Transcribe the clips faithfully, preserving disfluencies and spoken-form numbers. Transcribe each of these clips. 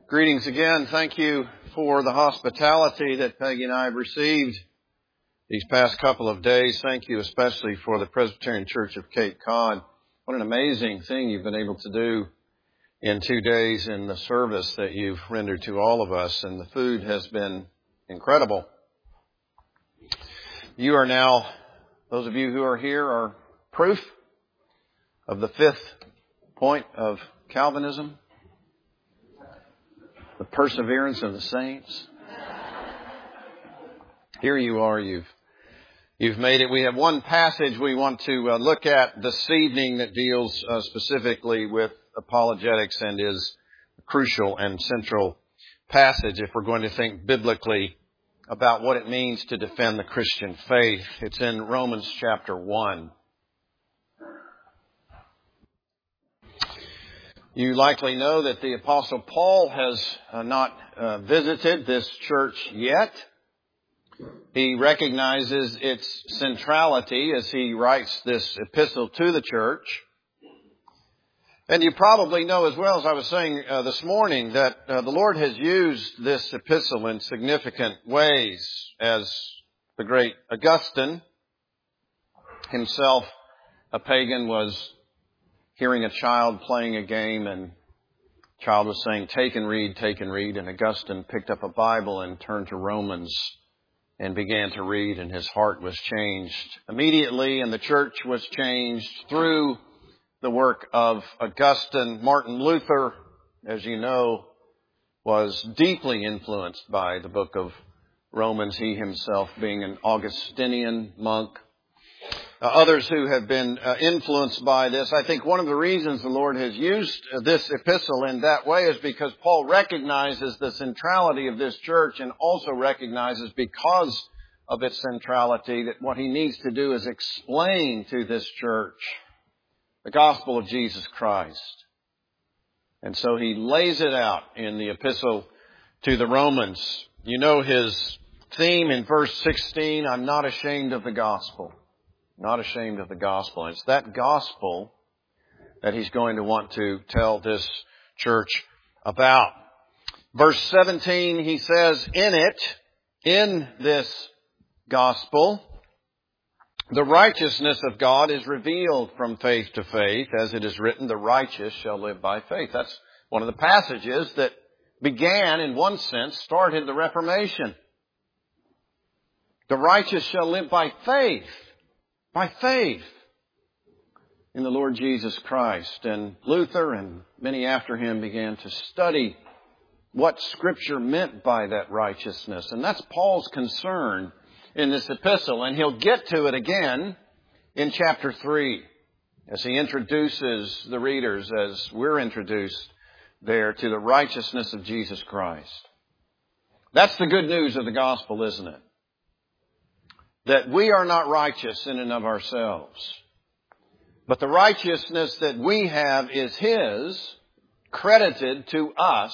Greetings again. Thank you for the hospitality that Peggy and I have received these past couple of days. Thank you especially for the Presbyterian Church of Cape Cod. What an amazing thing you've been able to do in two days in the service that you've rendered to all of us. And the food has been incredible. You are now, those of you who are here, are proof of the fifth point of Calvinism. The perseverance of the saints. Here you are. You've you've made it. We have one passage we want to uh, look at this evening that deals uh, specifically with apologetics and is a crucial and central passage if we're going to think biblically about what it means to defend the Christian faith. It's in Romans chapter one. You likely know that the Apostle Paul has uh, not uh, visited this church yet. He recognizes its centrality as he writes this epistle to the church. And you probably know as well, as I was saying uh, this morning, that uh, the Lord has used this epistle in significant ways, as the great Augustine, himself a pagan, was hearing a child playing a game, and the child was saying, "Take and read, take and read." And Augustine picked up a Bible and turned to Romans and began to read, and his heart was changed immediately, and the church was changed through the work of Augustine. Martin Luther, as you know, was deeply influenced by the book of Romans, he himself being an Augustinian monk. Uh, others who have been uh, influenced by this. I think one of the reasons the Lord has used uh, this epistle in that way is because Paul recognizes the centrality of this church, and also recognizes, because of its centrality, that what he needs to do is explain to this church the gospel of Jesus Christ. And so he lays it out in the epistle to the Romans. You know his theme in verse sixteen, "I'm not ashamed of the gospel." Not ashamed of the gospel. And it's that gospel that he's going to want to tell this church about. Verse seventeen, he says, in it, in this gospel, the righteousness of God is revealed from faith to faith, as it is written, the righteous shall live by faith. That's one of the passages that began, in one sense, started the Reformation. The righteous shall live by faith. By faith in the Lord Jesus Christ. And Luther and many after him began to study what Scripture meant by that righteousness. And that's Paul's concern in this epistle. And he'll get to it again in chapter three as he introduces the readers, as we're introduced there, to the righteousness of Jesus Christ. That's the good news of the gospel, isn't it? That we are not righteous in and of ourselves. But the righteousness that we have is His, credited to us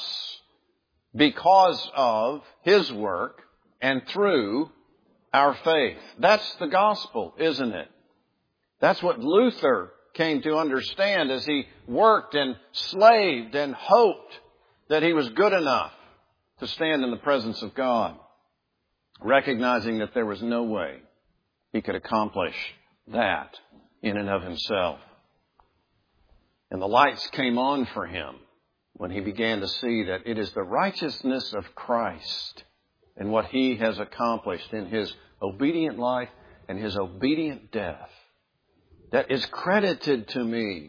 because of His work and through our faith. That's the gospel, isn't it? That's what Luther came to understand as he worked and slaved and hoped that he was good enough to stand in the presence of God, recognizing that there was no way he could accomplish that in and of himself. And the lights came on for him when he began to see that it is the righteousness of Christ and what He has accomplished in His obedient life and His obedient death that is credited to me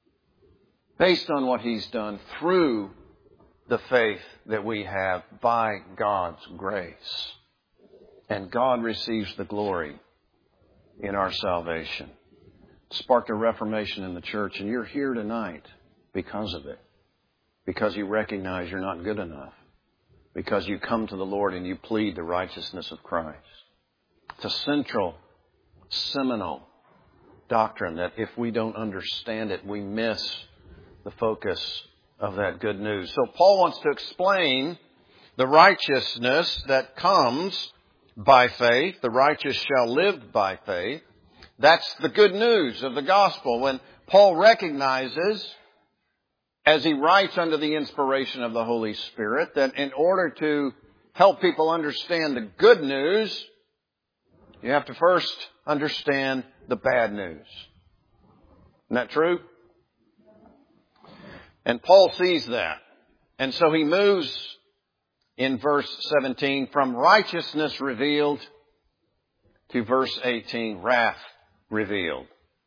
based on what He's done through the faith that we have by God's grace. And God receives the glory in our salvation. It sparked a reformation in the church, and you're here tonight because of it. Because you recognize you're not good enough. Because you come to the Lord and you plead the righteousness of Christ. It's a central, seminal doctrine that if we don't understand it, we miss the focus of that good news. So Paul wants to explain the righteousness that comes by faith. The righteous shall live by faith. That's the good news of the gospel. When Paul recognizes as he writes under the inspiration of the Holy Spirit, that in order to help people understand the good news, you have to first understand the bad news. Isn't that true? And Paul sees that. And so he moves in verse seventeen from righteousness revealed to verse eighteen, wrath revealed.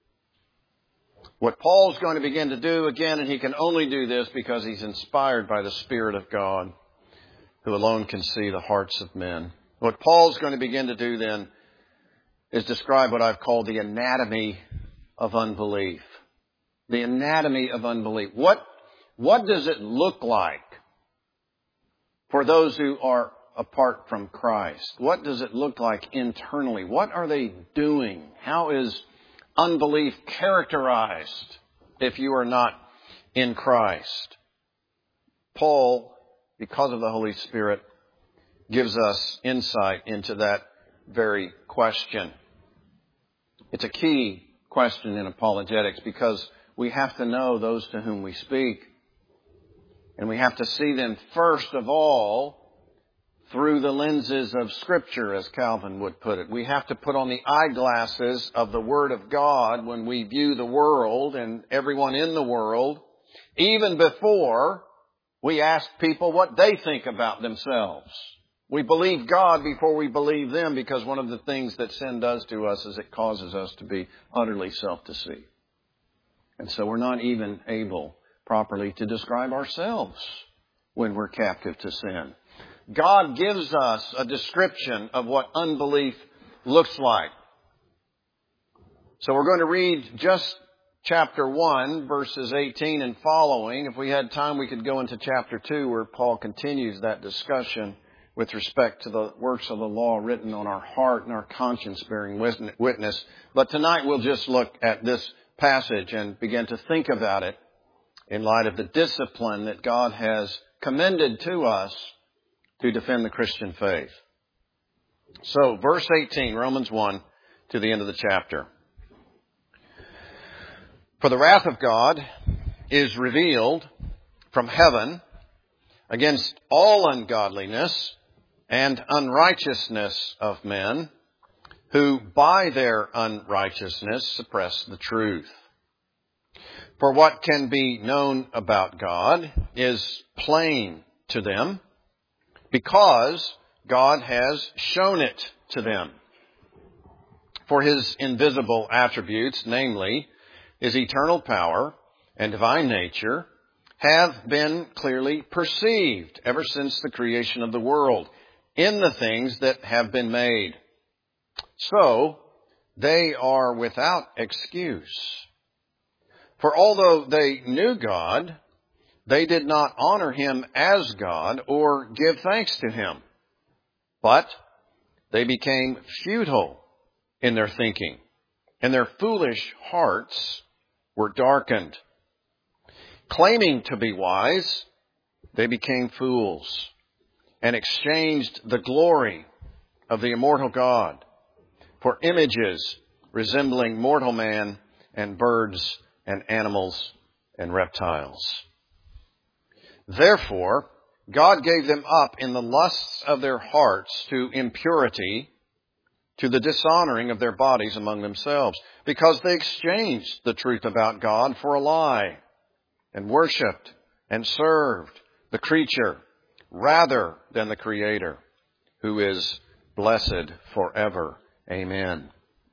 What Paul's going to begin to do again, and he can only do this because he's inspired by the Spirit of God, who alone can see the hearts of men. What Paul's going to begin to do then is describe what I've called the anatomy of unbelief. The anatomy of unbelief. What, what does it look like for those who are apart from Christ? What does it look like internally? What are they doing? How is unbelief characterized if you are not in Christ? Paul, because of the Holy Spirit, gives us insight into that very question. It's a key question in apologetics because we have to know those to whom we speak. And we have to see them first of all through the lenses of Scripture, as Calvin would put it. We have to put on the eyeglasses of the Word of God when we view the world and everyone in the world, even before we ask people what they think about themselves. We believe God before we believe them, because one of the things that sin does to us is it causes us to be utterly self-deceived. And so we're not even able properly to describe ourselves when we're captive to sin. God gives us a description of what unbelief looks like. So we're going to read just chapter one, verses eighteen and following. If we had time, we could go into chapter two, where Paul continues that discussion with respect to the works of the law written on our heart and our conscience bearing witness. But tonight we'll just look at this passage and begin to think about it in light of the discipline that God has commended to us to defend the Christian faith. So, verse eighteen, Romans one, to the end of the chapter. For the wrath of God is revealed from heaven against all ungodliness and unrighteousness of men, who by their unrighteousness suppress the truth. For what can be known about God is plain to them, because God has shown it to them. For his invisible attributes, namely his eternal power and divine nature, have been clearly perceived ever since the creation of the world in the things that have been made. So they are without excuse. For although they knew God, they did not honor him as God or give thanks to him. But they became futile in their thinking, and their foolish hearts were darkened. Claiming to be wise, they became fools and exchanged the glory of the immortal God for images resembling mortal man and birds and animals and reptiles. Therefore, God gave them up in the lusts of their hearts to impurity, to the dishonoring of their bodies among themselves, because they exchanged the truth about God for a lie, and worshipped and served the creature rather than the Creator, who is blessed forever. Amen.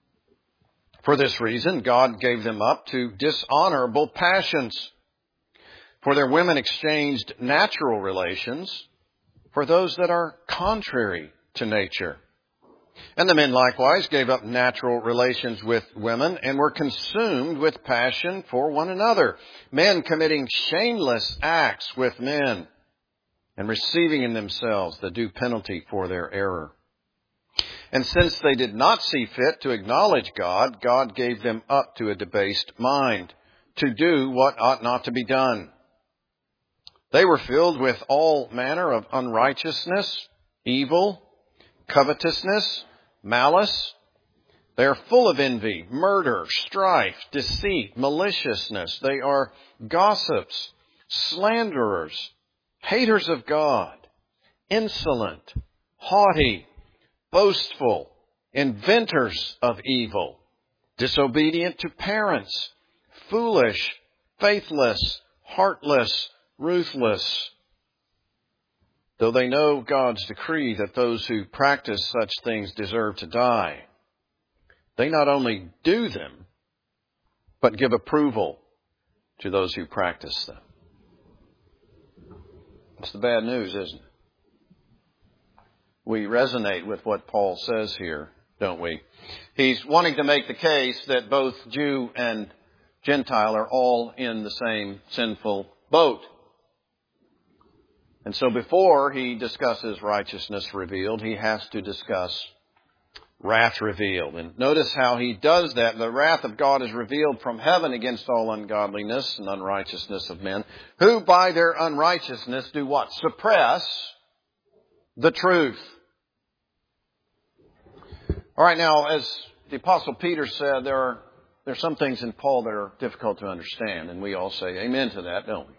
For this reason, God gave them up to dishonorable passions. For their women exchanged natural relations for those that are contrary to nature. And the men likewise gave up natural relations with women and were consumed with passion for one another, men committing shameless acts with men and receiving in themselves the due penalty for their error. And since they did not see fit to acknowledge God, God gave them up to a debased mind, to do what ought not to be done. They were filled with all manner of unrighteousness, evil, covetousness, malice. They are full of envy, murder, strife, deceit, maliciousness. They are gossips, slanderers, haters of God, insolent, haughty, boastful, inventors of evil, disobedient to parents, foolish, faithless, heartless, ruthless. Though they know God's decree that those who practice such things deserve to die, they not only do them, but give approval to those who practice them. That's the bad news, isn't it? We resonate with what Paul says here, don't we? He's wanting to make the case that both Jew and Gentile are all in the same sinful boat. And so before he discusses righteousness revealed, he has to discuss wrath revealed. And notice how he does that. The wrath of God is revealed from heaven against all ungodliness and unrighteousness of men, who by their unrighteousness do what? Suppress the truth. All right, now, as the Apostle Peter said, there are, there are some things in Paul that are difficult to understand, and we all say amen to that, don't we?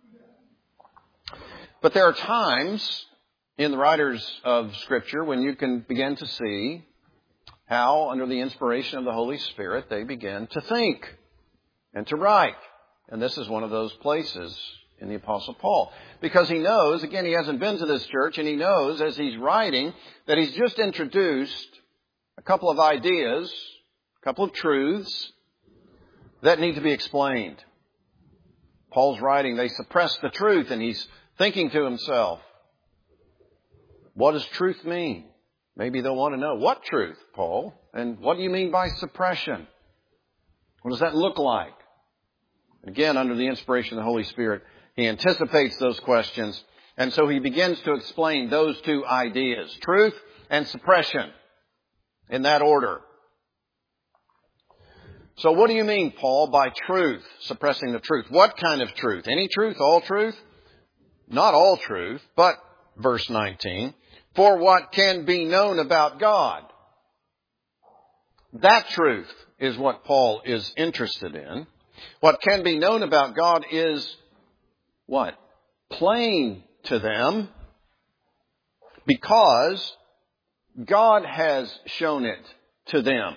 But there are times in the writers of Scripture when you can begin to see how, under the inspiration of the Holy Spirit, they begin to think and to write. And this is one of those places in the Apostle Paul. Because he knows, again, he hasn't been to this church, and he knows as he's writing that he's just introduced a couple of ideas, a couple of truths that need to be explained. Paul's writing, they suppress the truth, and he's thinking to himself, what does truth mean? Maybe they'll want to know, what truth, Paul? And what do you mean by suppression? What does that look like? Again, under the inspiration of the Holy Spirit, he anticipates those questions. And so he begins to explain those two ideas, truth and suppression, in that order. So what do you mean, Paul, by truth, suppressing the truth? What kind of truth? Any truth? All truth? Not all truth, but, verse nineteen, for what can be known about God. That truth is what Paul is interested in. What can be known about God is what? Plain to them, because God has shown it to them.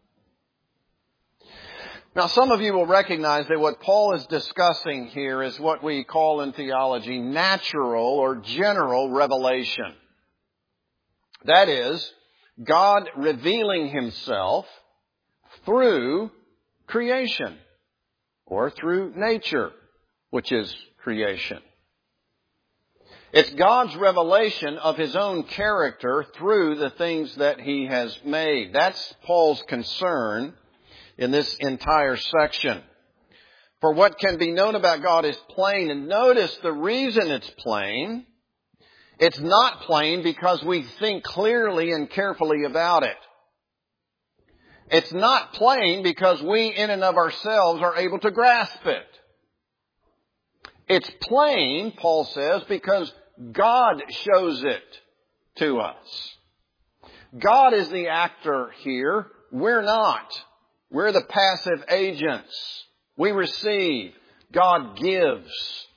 Now, some of you will recognize that what Paul is discussing here is what we call in theology natural or general revelation. That is, God revealing himself through creation or through nature, which is creation. It's God's revelation of his own character through the things that he has made. That's Paul's concern in this entire section. For what can be known about God is plain. And notice the reason it's plain. It's not plain because we think clearly and carefully about it. It's not plain because we in and of ourselves are able to grasp it. It's plain, Paul says, because God shows it to us. God is the actor here. We're not. We're the passive agents. We receive. God gives.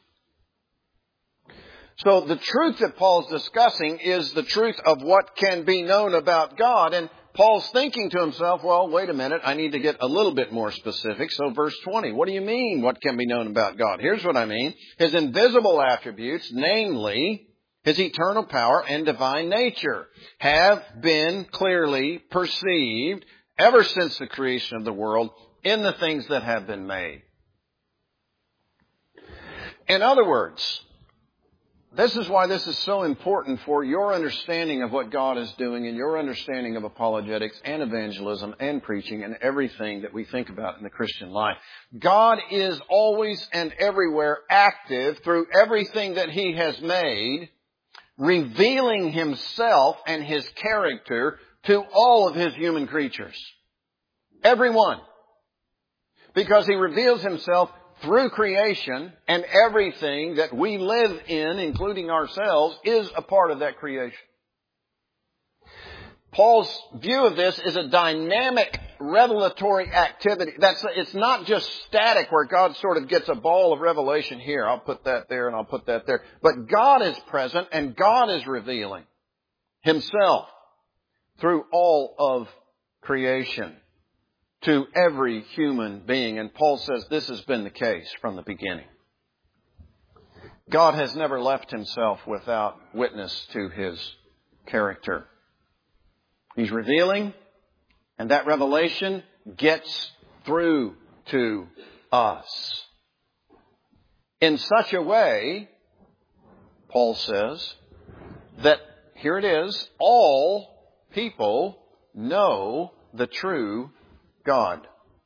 So the truth that Paul's discussing is the truth of what can be known about God. And Paul's thinking to himself, well, wait a minute, I need to get a little bit more specific. So verse twenty, what do you mean what can be known about God? Here's what I mean. His invisible attributes, namely his eternal power and divine nature, have been clearly perceived ever since the creation of the world in the things that have been made. In other words, this is why this is so important for your understanding of what God is doing and your understanding of apologetics and evangelism and preaching and everything that we think about in the Christian life. God is always and everywhere active through everything that he has made, revealing himself and his character to all of his human creatures. Everyone. Because he reveals himself through creation, and everything that we live in, including ourselves, is a part of that creation. Paul's view of this is a dynamic revelatory activity. That's, it's not just static where God sort of gets a ball of revelation here. I'll put that there and I'll put that there. But God is present and God is revealing Himself through all of creation to every human being. And Paul says this has been the case from the beginning. God has never left Himself without witness to His character. He's revealing, and that revelation gets through to us in such a way, Paul says, that here it is, all people know the true God.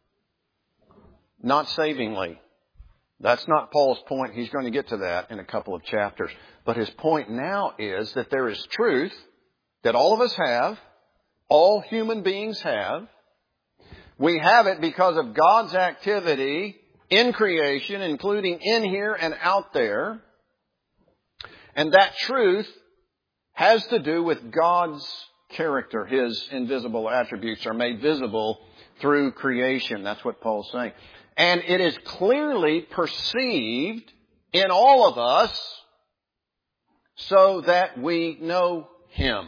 Not savingly. That's not Paul's point. He's going to get to that in a couple of chapters. But his point now is that there is truth that all of us have, all human beings have. We have it because of God's activity in creation, including in here and out there. And that truth has to do with God's character. His invisible attributes are made visible through creation. That's what Paul's saying. And it is clearly perceived in all of us so that we know Him.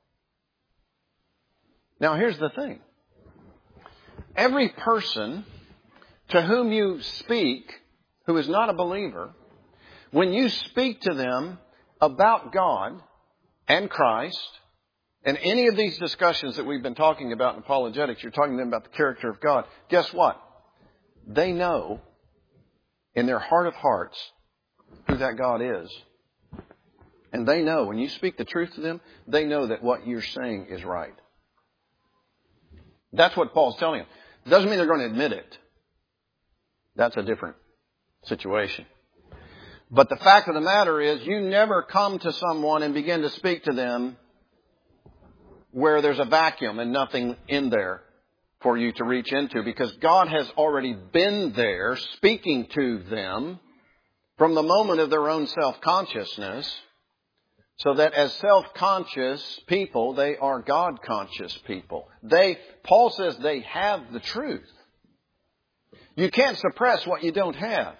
Now here's the thing. Every person to whom you speak who is not a believer, when you speak to them about God and Christ, and any of these discussions that we've been talking about in apologetics, you're talking to them about the character of God. Guess what? They know in their heart of hearts who that God is. And they know, when you speak the truth to them, they know that what you're saying is right. That's what Paul's telling them. It doesn't mean they're going to admit it. That's a different situation. But the fact of the matter is, you never come to someone and begin to speak to them where there's a vacuum and nothing in there for you to reach into, because God has already been there speaking to them from the moment of their own self-consciousness, so that as self-conscious people, they are God-conscious people. They, Paul says they have the truth. You can't suppress what you don't have.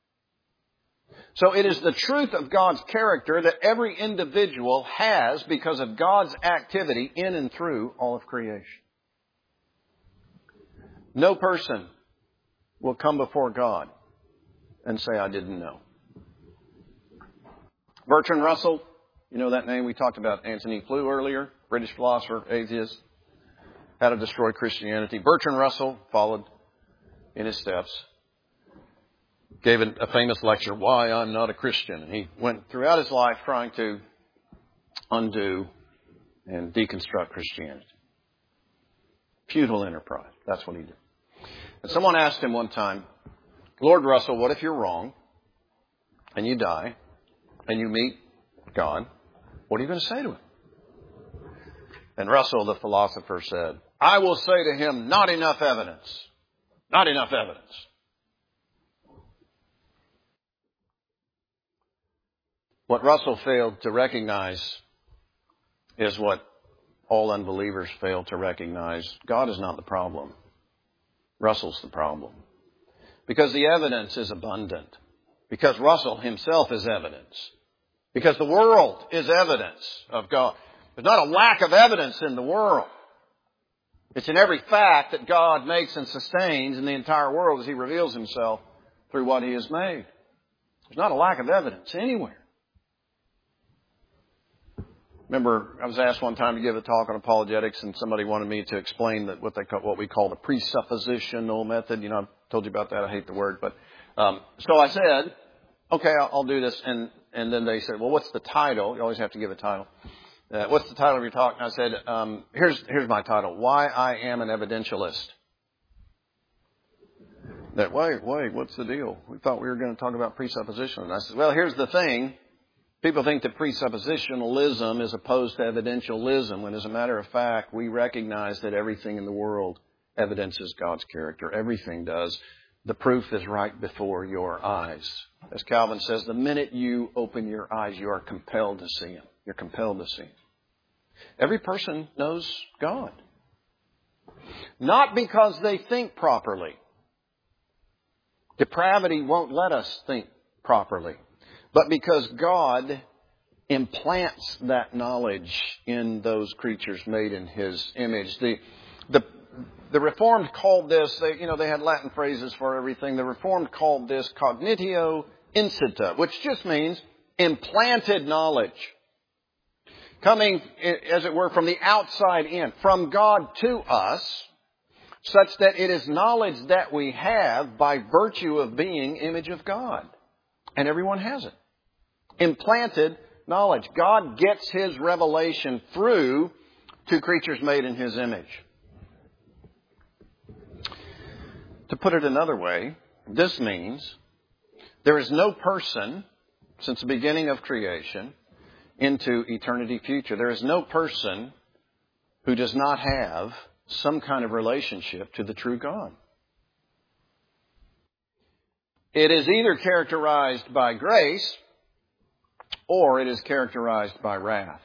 So it is the truth of God's character that every individual has because of God's activity in and through all of creation. No person will come before God and say, I didn't know. Bertrand Russell, you know that name? We talked about Antony Flew earlier, British philosopher, atheist, how to destroy Christianity. Bertrand Russell followed in his steps. Gave a famous lecture, Why I'm Not a Christian. And he went throughout his life trying to undo and deconstruct Christianity. Futile enterprise. That's what he did. And someone asked him one time, Lord Russell, what if you're wrong and you die and you meet God? What are you going to say to Him? And Russell, the philosopher, said, I will say to Him, not enough evidence. Not enough evidence. What Russell failed to recognize is what all unbelievers fail to recognize. God is not the problem. Russell's the problem. Because the evidence is abundant. Because Russell himself is evidence. Because the world is evidence of God. There's not a lack of evidence in the world. It's in every fact that God makes and sustains in the entire world as He reveals Himself through what He has made. There's not a lack of evidence anywhere. Remember, I was asked one time to give a talk on apologetics, and somebody wanted me to explain that what they call, what we call the presuppositional method. You know, I've told you about that. I hate the word, but um, so I said, okay, I'll, I'll do this. And and then they said, well, what's the title? You always have to give a title. Uh, what's the title of your talk? And I said, um, here's here's my title: Why I Am an Evidentialist. That wait, wait, what's the deal? We thought we were going to talk about presupposition. And I said, well, here's the thing. People think that presuppositionalism is opposed to evidentialism, when as a matter of fact, we recognize that everything in the world evidences God's character. Everything does. The proof is right before your eyes. As Calvin says, the minute you open your eyes, you are compelled to see Him. You're compelled to see Him. Every person knows God. Not because they think properly. Depravity won't let us think properly. But because God implants that knowledge in those creatures made in His image. The, the, the Reformed called this, they, you know, they had Latin phrases for everything. The Reformed called this cognitio incita, which just means implanted knowledge. Coming, as it were, from the outside in, from God to us, such that it is knowledge that we have by virtue of being image of God. And everyone has it. Implanted knowledge. God gets His revelation through to creatures made in His image. To put it another way, this means there is no person since the beginning of creation into eternity future. There is no person who does not have some kind of relationship to the true God. It is either characterized by grace or it is characterized by wrath.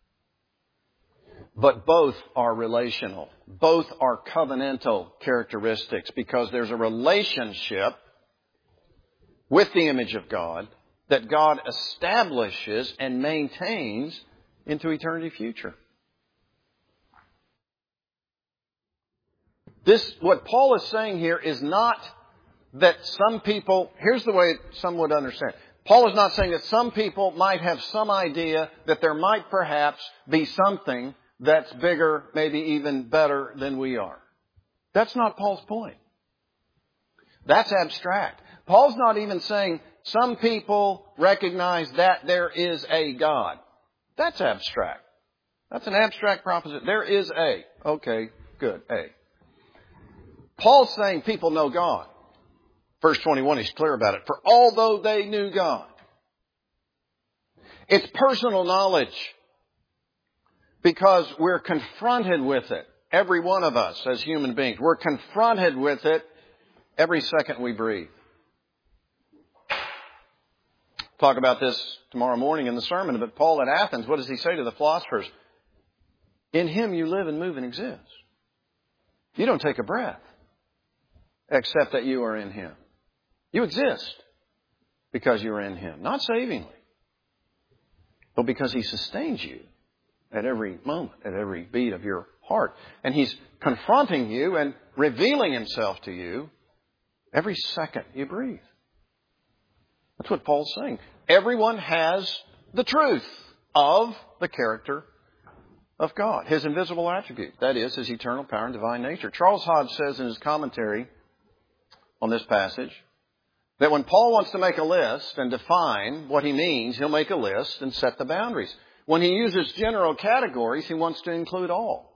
But both are relational. Both are covenantal characteristics because there's a relationship with the image of God that God establishes and maintains into eternity future. This, what Paul is saying here is not that some people, here's the way some would understand. Paul is not saying that some people might have some idea that there might perhaps be something that's bigger, maybe even better than we are. That's not Paul's point. That's abstract. Paul's not even saying some people recognize that there is a God. That's abstract. That's an abstract proposition. There is a. Okay, good, a. Paul's saying people know God. Verse twenty-one, he's clear about it. For although they knew God. It's personal knowledge. Because we're confronted with it. Every one of us as human beings. We're confronted with it every second we breathe. Talk about this tomorrow morning in the sermon. But Paul at Athens, what does he say to the philosophers? In Him you live and move and exist. You don't take a breath except that you are in Him. You exist because you are in Him. Not savingly, but because He sustains you at every moment, at every beat of your heart. And He's confronting you and revealing Himself to you every second you breathe. That's what Paul's saying. Everyone has the truth of the character of God, His invisible attribute. That is, His eternal power and divine nature. Charles Hodge says in his commentary on this passage that when Paul wants to make a list and define what he means, he'll make a list and set the boundaries. When he uses general categories, he wants to include all.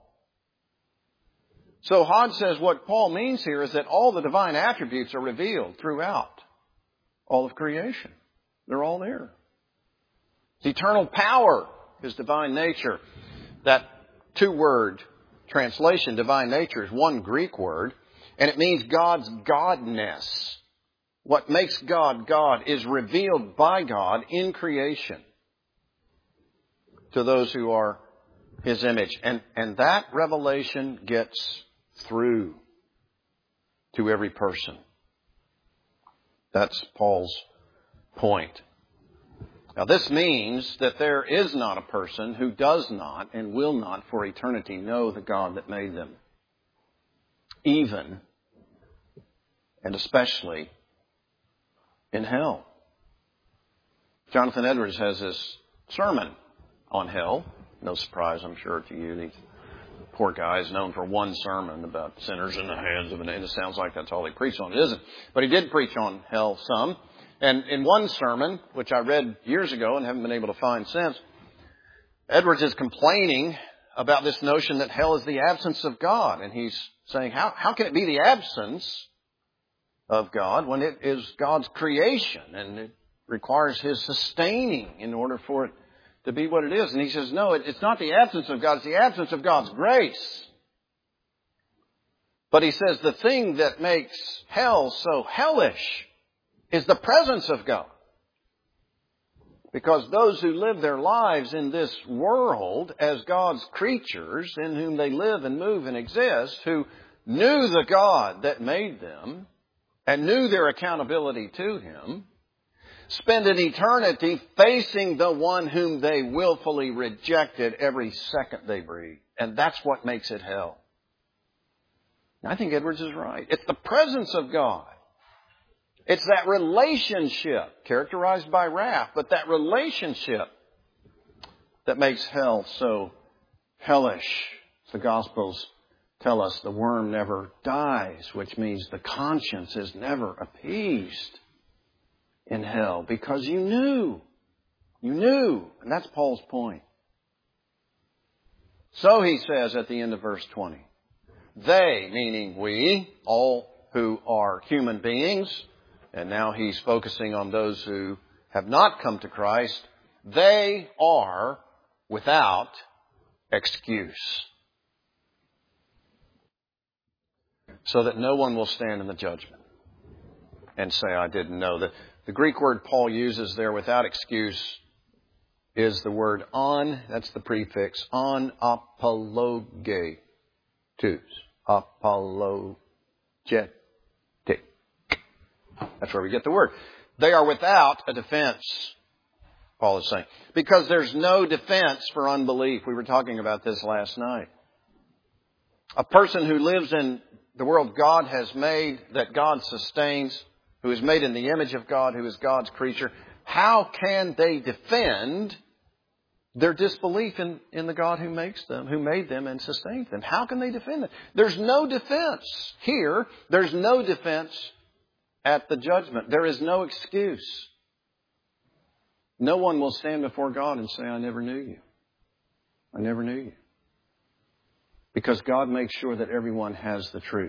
So Hodge says what Paul means here is that all the divine attributes are revealed throughout all of creation. They're all there. His eternal power, His divine nature. That two-word translation, divine nature, is one Greek word, and it means God's godness. What makes God God is revealed by God in creation to those who are His image. And, and that revelation gets through to every person. That's Paul's point. Now this means that there is not a person who does not and will not for eternity know the God that made them. Even and especially in hell. Jonathan Edwards has this sermon on hell. No surprise, I'm sure, to you. These poor guy is known for one sermon about sinners in the hands of an angel. It sounds like that's all he preached on. It isn't. But he did preach on hell some. And in one sermon, which I read years ago and haven't been able to find since, Edwards is complaining about this notion that hell is the absence of God. And he's saying, how, how can it be the absence of God when it is God's creation and it requires His sustaining in order for it to be what it is? And he says, no, it, it's not the absence of God, it's the absence of God's grace. But he says the thing that makes hell so hellish is the presence of God. Because those who live their lives in this world as God's creatures, in whom they live and move and exist, who knew the God that made them and knew their accountability to Him, spend an eternity facing the one whom they willfully rejected every second they breathe. And that's what makes it hell. I think Edwards is right. It's the presence of God. It's that relationship, characterized by wrath, but that relationship that makes hell so hellish. The Gospels tell us the worm never dies, which means the conscience is never appeased in hell, because you knew. You knew. And that's Paul's point. So he says at the end of verse twenty, they, meaning we, all who are human beings, and now he's focusing on those who have not come to Christ, they are without excuse. So that no one will stand in the judgment and say, I didn't know. The, the Greek word Paul uses there, without excuse, is the word on, that's the prefix, on apologetus. Apologetic. That's where we get the word. They are without a defense, Paul is saying. Because there's no defense for unbelief. We were talking about this last night. A person who lives in the world God has made, that God sustains, who is made in the image of God, who is God's creature, how can they defend their disbelief in, in the God who makes them, who made them and sustains them? How can they defend it? There's no defense here. There's no defense at the judgment. There is no excuse. No one will stand before God and say, I never knew you. I never knew you. Because God makes sure that everyone has the truth.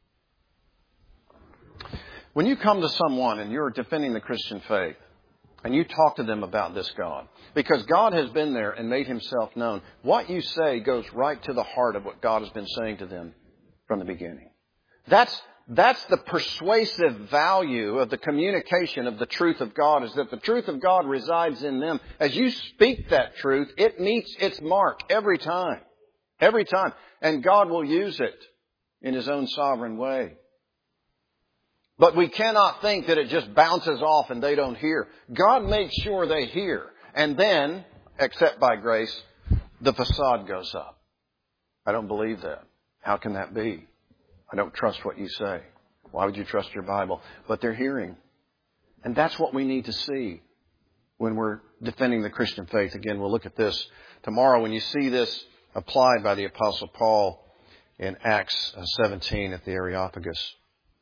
When you come to someone and you're defending the Christian faith, and you talk to them about this God, because God has been there and made Himself known, what you say goes right to the heart of what God has been saying to them from the beginning. That's That's the persuasive value of the communication of the truth of God, is that the truth of God resides in them. As you speak that truth, it meets its mark every time. Every time. And God will use it in His own sovereign way. But we cannot think that it just bounces off and they don't hear. God makes sure they hear. And then, except by grace, the facade goes up. I don't believe that. How can that be? I don't trust what you say. Why would you trust your Bible? But they're hearing. And that's what we need to see when we're defending the Christian faith. Again, we'll look at this tomorrow when you see this applied by the Apostle Paul in Acts seventeen at the Areopagus.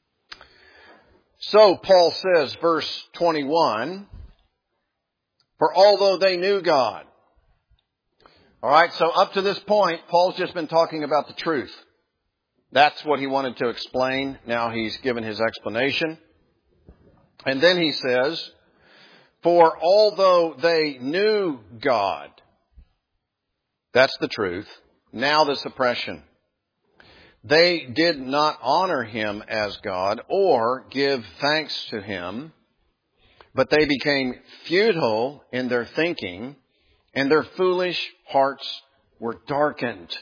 So Paul says, verse twenty-one, for although they knew God. All right, so up to this point, Paul's just been talking about the truth. That's what he wanted to explain. Now he's given his explanation. And then he says, for although they knew God, that's the truth. Now the suppression. They did not honor Him as God or give thanks to Him, but they became futile in their thinking, and their foolish hearts were darkened.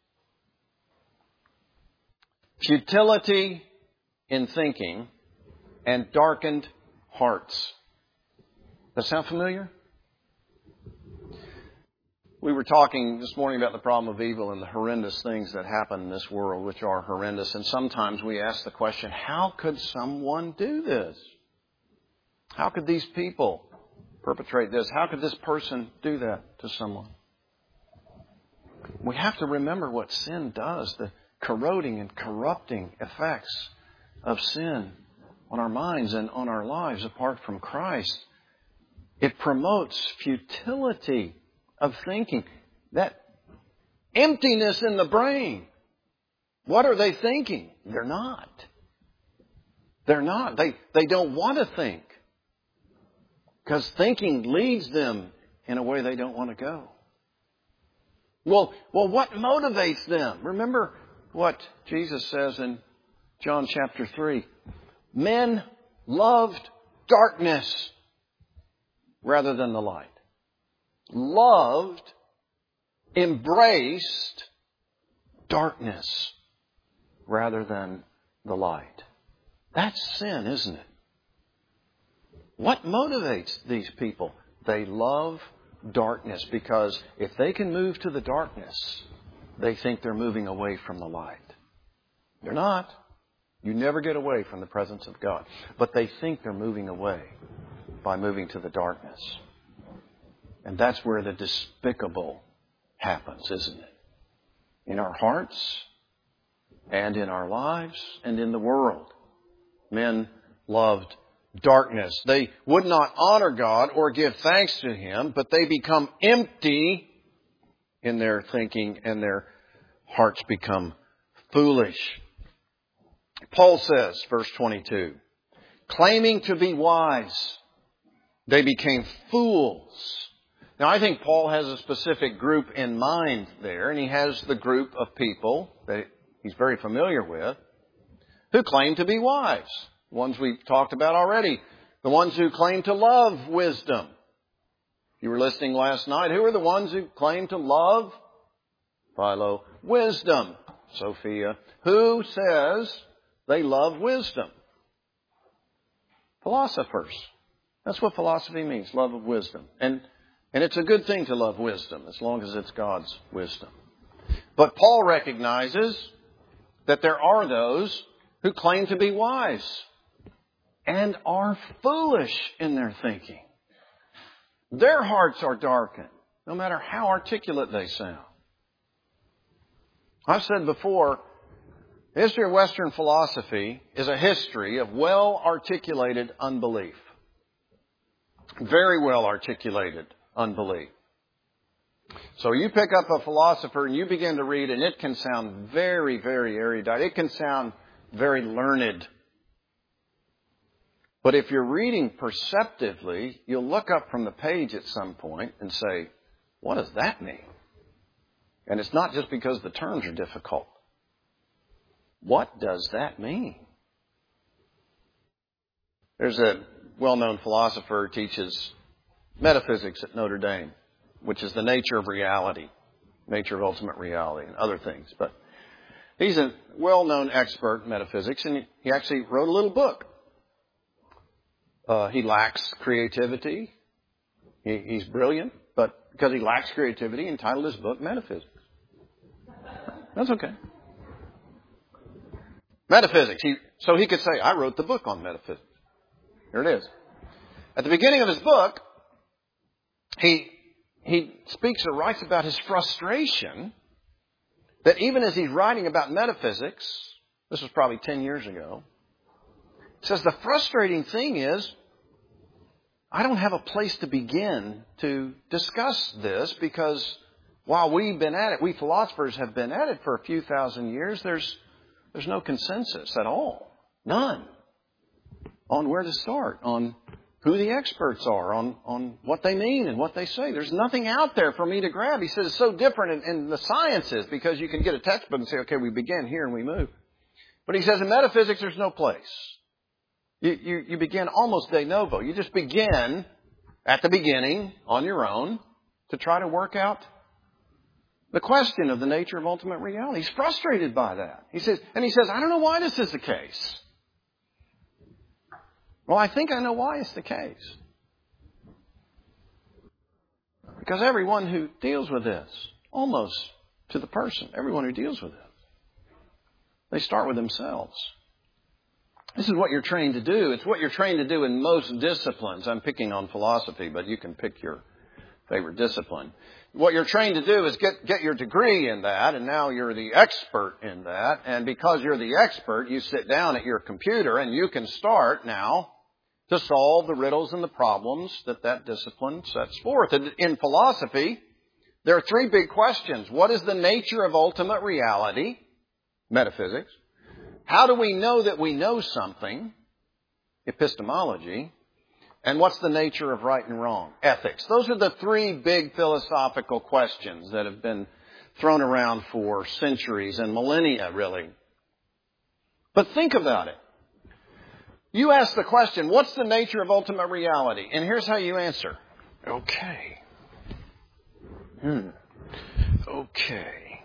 Futility in thinking and darkened hearts. Does that sound familiar? We were talking this morning about the problem of evil and the horrendous things that happen in this world, which are horrendous. And sometimes we ask the question, how could someone do this? How could these people perpetrate this? How could this person do that to someone? We have to remember what sin does, the corroding and corrupting effects of sin on our minds and on our lives apart from Christ. It promotes futility of thinking. That emptiness in the brain. What are they thinking? They're not. They're not. They, they don't want to think. Because thinking leads them in a way they don't want to go. Well, well, what motivates them? Remember what Jesus says in John chapter three. Men loved darkness rather than the light. loved, embraced darkness rather than the light. That's sin, isn't it? What motivates these people? They love darkness because if they can move to the darkness, they think they're moving away from the light. They're not. You never get away from the presence of God. But they think they're moving away by moving to the darkness. And that's where the despicable happens, isn't it? In our hearts and in our lives and in the world. Men loved darkness. They would not honor God or give thanks to Him, but they become empty in their thinking and their hearts become foolish. Paul says, verse twenty-two, claiming to be wise, they became fools. Now, I think Paul has a specific group in mind there, and he has the group of people that he's very familiar with who claim to be wise. The ones we've talked about already. The ones who claim to love wisdom. You were listening last night. Who are the ones who claim to love? Philo. Wisdom. Sophia. Who says they love wisdom? Philosophers. That's what philosophy means. Love of wisdom. And And it's a good thing to love wisdom as long as it's God's wisdom. But Paul recognizes that there are those who claim to be wise and are foolish in their thinking. Their hearts are darkened, no matter how articulate they sound. I've said before, the history of Western philosophy is a history of well-articulated unbelief. Very well-articulated unbelief. So you pick up a philosopher and you begin to read, and it can sound very, very erudite. It can sound very learned. But if you're reading perceptively, you'll look up from the page at some point and say, what does that mean? And it's not just because the terms are difficult. What does that mean? There's a well-known philosopher who teaches metaphysics at Notre Dame, which is the nature of reality, nature of ultimate reality, and other things. But he's a well-known expert in metaphysics, and he actually wrote a little book. Uh, he lacks creativity. He, he's brilliant, but because he lacks creativity, he entitled his book Metaphysics. That's okay. Metaphysics. He, so he could say, I wrote the book on metaphysics. Here it is. At the beginning of his book, He he speaks or writes about his frustration that even as he's writing about metaphysics, this was probably ten years ago, he says the frustrating thing is I don't have a place to begin to discuss this because while we've been at it, we philosophers have been at it for a few thousand years, there's there's no consensus at all. None. On where to start, on who the experts are, on, on what they mean and what they say. There's nothing out there for me to grab. He says it's so different in, in the sciences because you can get a textbook and say, okay, we begin here and we move. But he says in metaphysics, there's no place. You, you, you begin almost de novo. You just begin at the beginning on your own to try to work out the question of the nature of ultimate reality. He's frustrated by that. He says, and he says, I don't know why this is the case. Well, I think I know why it's the case. Because everyone who deals with this, almost to the person, everyone who deals with it, they start with themselves. This is what you're trained to do. It's what you're trained to do in most disciplines. I'm picking on philosophy, but you can pick your favorite discipline. What you're trained to do is get, get your degree in that, and now you're the expert in that. And because you're the expert, you sit down at your computer and you can start now to solve the riddles and the problems that that discipline sets forth. And in philosophy, there are three big questions. What is the nature of ultimate reality? Metaphysics. How do we know that we know something? Epistemology. And what's the nature of right and wrong? Ethics. Those are the three big philosophical questions that have been thrown around for centuries and millennia, really. But think about it. You ask the question, what's the nature of ultimate reality? And here's how you answer. Okay. Hmm. Okay.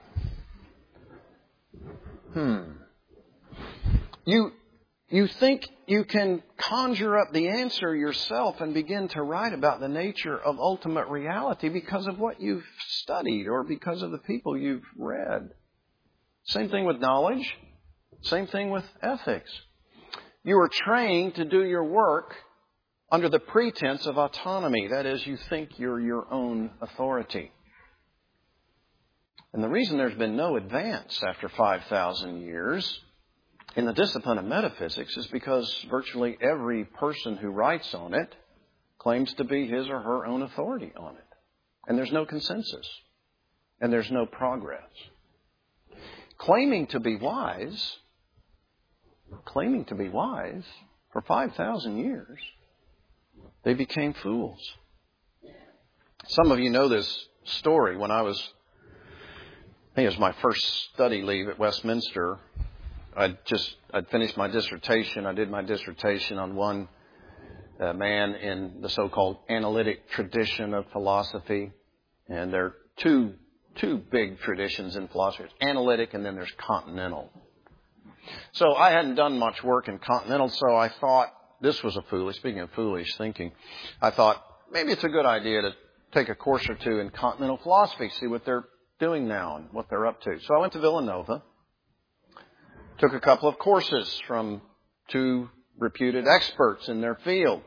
Hmm. You, you think you can conjure up the answer yourself and begin to write about the nature of ultimate reality because of what you've studied or because of the people you've read. Same thing with knowledge. Same thing with ethics. You are trained to do your work under the pretense of autonomy. That is, you think you're your own authority. And the reason there's been no advance after five thousand years in the discipline of metaphysics is because virtually every person who writes on it claims to be his or her own authority on it. And there's no consensus. And there's no progress. Claiming to be wise, claiming to be wise for five thousand years, they became fools. Some of you know this story. When I was, I think it was my first study leave at Westminster, I'd just, I'd finished my dissertation. I did my dissertation on one uh, man in the so-called analytic tradition of philosophy. And there are two, two big traditions in philosophy. There's analytic and then there's continental. So I hadn't done much work in continental, so I thought this was a foolish, speaking of foolish thinking, I thought maybe it's a good idea to take a course or two in continental philosophy, see what they're doing now and what they're up to. So I went to Villanova, took a couple of courses from two reputed experts in their field.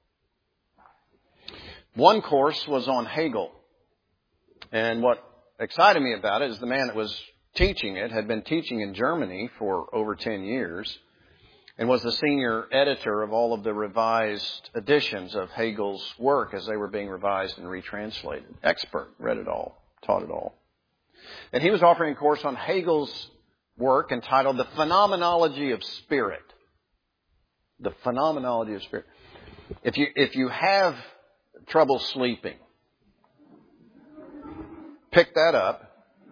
One course was on Hegel. And what excited me about it is the man that was teaching it had been teaching in Germany for over ten years and was the senior editor of all of the revised editions of Hegel's work as they were being revised and retranslated. Expert, read it all, taught it all. And he was offering a course on Hegel's work entitled The Phenomenology of Spirit. The Phenomenology of Spirit. If you, if you have trouble sleeping, pick that up.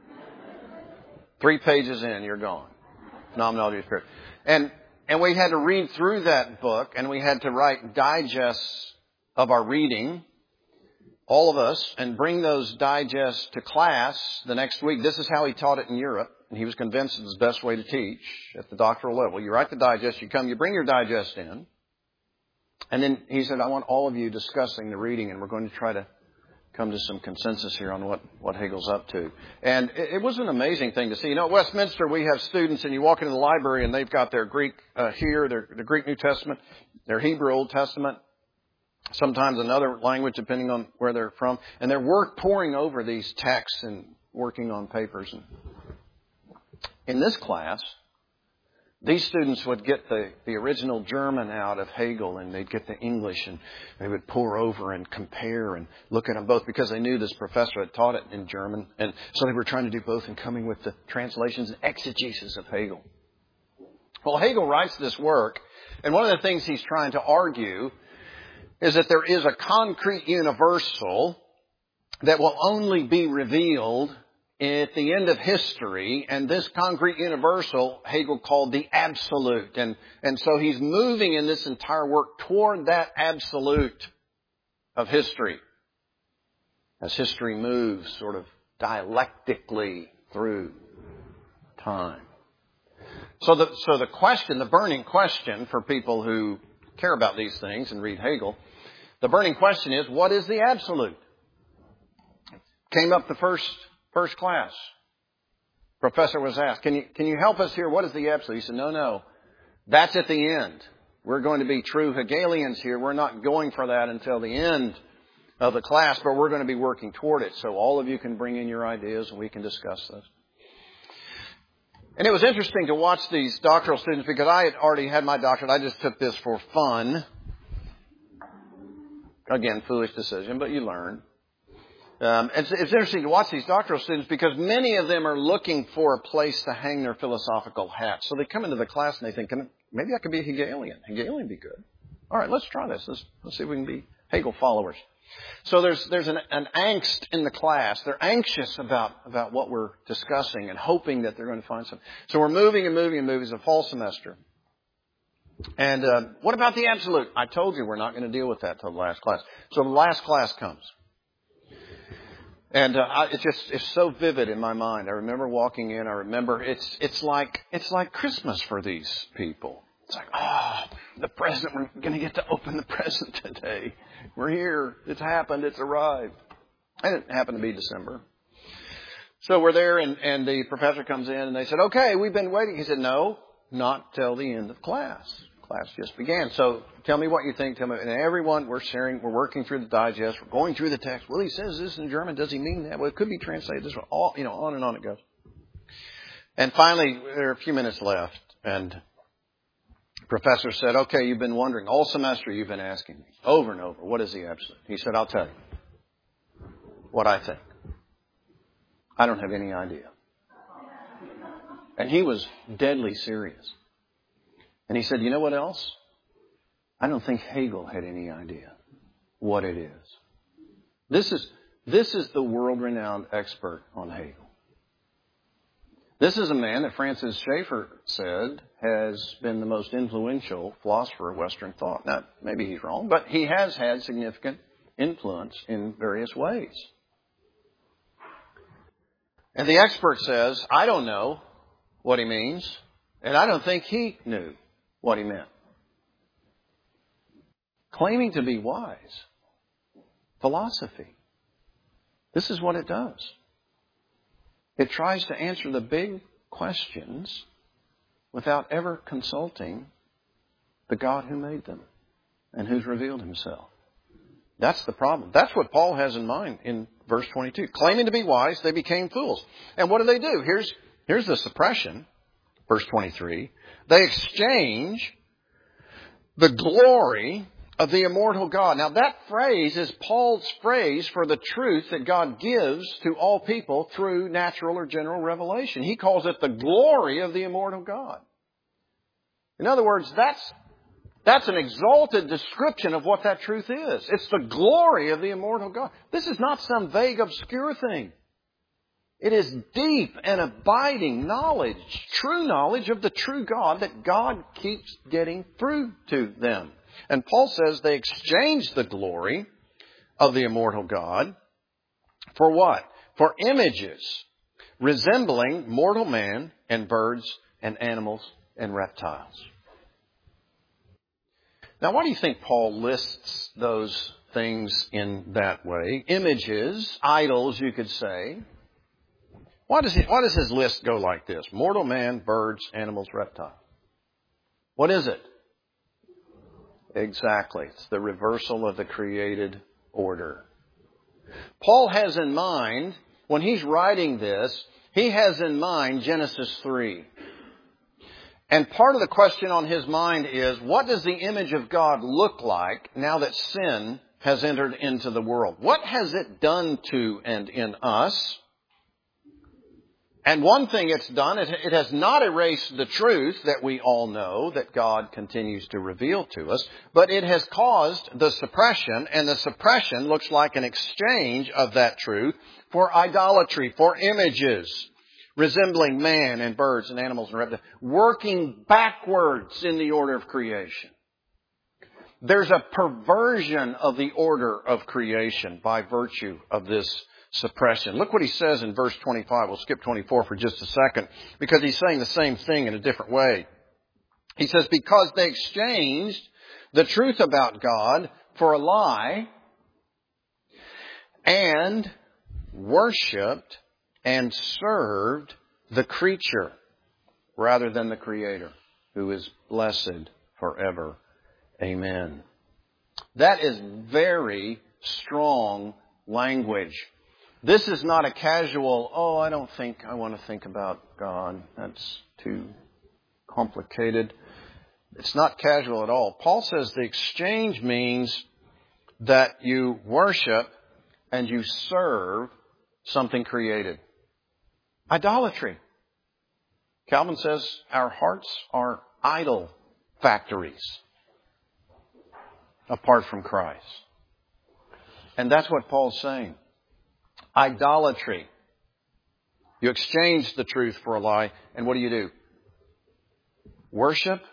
Three pages in, you're gone. Phenomenology of Spirit. And, and we had to read through that book, and we had to write digests of our reading, all of us, and bring those digests to class the next week. This is how he taught it in Europe. And he was convinced it was the best way to teach at the doctoral level. You write the digest, you come, you bring your digest in. And then he said, I want all of you discussing the reading, and we're going to try to come to some consensus here on what, what Hegel's up to. And it, it was an amazing thing to see. You know, at Westminster, we have students, and you walk into the library, and they've got their Greek uh, here, their, their Greek New Testament, their Hebrew Old Testament, sometimes another language, depending on where they're from. And they're work pouring over these texts and working on papers. And in this class, these students would get the, the original German out of Hegel, and they'd get the English, and they would pour over and compare and look at them both because they knew this professor had taught it in German. And so they were trying to do both and coming with the translations and exegesis of Hegel. Well, Hegel writes this work, and one of the things he's trying to argue is that there is a concrete universal that will only be revealed at the end of history, and this concrete universal Hegel called the absolute. And, and so he's moving in this entire work toward that absolute of history as history moves sort of dialectically through time. So the, so the question, the burning question for people who care about these things and read Hegel, the burning question is, what is the absolute? Came up the first First class. Professor was asked, can you, can you help us here? What is the absolute? He said, no, no. That's at the end. We're going to be true Hegelians here. We're not going for that until the end of the class, but we're going to be working toward it. So all of you can bring in your ideas and we can discuss this. And it was interesting to watch these doctoral students because I had already had my doctorate. I just took this for fun. Again, foolish decision, but you learn. Um, it's, it's interesting to watch these doctoral students because many of them are looking for a place to hang their philosophical hat. So they come into the class and they think, maybe I could be a Hegelian. Hegelian would be good. All right, let's try this. Let's, let's see if we can be Hegel followers. So there's there's an, an angst in the class. They're anxious about, about what we're discussing and hoping that they're going to find something. So we're moving and moving and moving. It's a fall semester. And uh, what about the absolute? I told you we're not going to deal with that till the last class. So the last class comes. And uh, I, it's just it's so vivid in my mind. I remember walking in. I remember it's it's like it's like Christmas for these people. It's like, oh, the present. We're going to get to open the present today. We're here. It's happened. It's arrived. And it happened to be December. So we're there, and, and the professor comes in, and they said, "Okay, we've been waiting." He said, "No, not till the end of class. Class just began. So tell me what you think. Tell me." And everyone, we're sharing, we're working through the digest, we're going through the text. Well, he says this in German. Does he mean that? Well, it could be translated this way. All, you know, on and on it goes. And finally, there are a few minutes left, and the professor said, "Okay, you've been wondering all semester. You've been asking me over and over, what is the absolute?" He said, "I'll tell you what I think. I don't have any idea." And he was deadly serious. And he said, "You know what else? I don't think Hegel had any idea what it is." This is, this is the world-renowned expert on Hegel. This is a man that Francis Schaeffer said has been the most influential philosopher of Western thought. Now, maybe he's wrong, but he has had significant influence in various ways. And the expert says, "I don't know what he means, and I don't think he knew what he meant." Claiming to be wise. Philosophy. This is what it does. It tries to answer the big questions without ever consulting the God who made them and who's revealed himself. That's the problem. That's what Paul has in mind in verse twenty-two. Claiming to be wise, they became fools. And what do they do? Here's, here's the suppression. Verse twenty-three. They exchange the glory of the immortal God. Now that phrase is Paul's phrase for the truth that God gives to all people through natural or general revelation. He calls it the glory of the immortal God. In other words, that's That's an exalted description of what that truth is. It's the glory of the immortal God. This is not some vague, obscure thing. It is deep and abiding knowledge, true knowledge of the true God that God keeps getting through to them. And Paul says they exchanged the glory of the immortal God for what? For images resembling mortal man and birds and animals and reptiles. Now, why do you think Paul lists those things in that way? Images, idols, you could say. Why does he, why does his list go like this? Mortal man, birds, animals, reptiles. What is it? Exactly. It's the reversal of the created order. Paul has in mind, when he's writing this, he has in mind Genesis three. And part of the question on his mind is, what does the image of God look like now that sin has entered into the world? What has it done to and in us? And one thing it's done, it, it has not erased the truth that we all know that God continues to reveal to us, but it has caused the suppression, and the suppression looks like an exchange of that truth for idolatry, for images resembling man and birds and animals and reptiles, working backwards in the order of creation. There's a perversion of the order of creation by virtue of this suppression. Look what he says in verse twenty-five. We'll skip twenty-four for just a second because he's saying the same thing in a different way. He says, because they exchanged the truth about God for a lie and worshipped and served the creature rather than the Creator, who is blessed forever. Amen. That is very strong language. This is not a casual, oh, I don't think I want to think about God. That's too complicated. It's not casual at all. Paul says the exchange means that you worship and you serve something created. Idolatry. Calvin says our hearts are idol factories apart from Christ. And that's what Paul's saying. Idolatry. You exchange the truth for a lie, and what do you do? Worship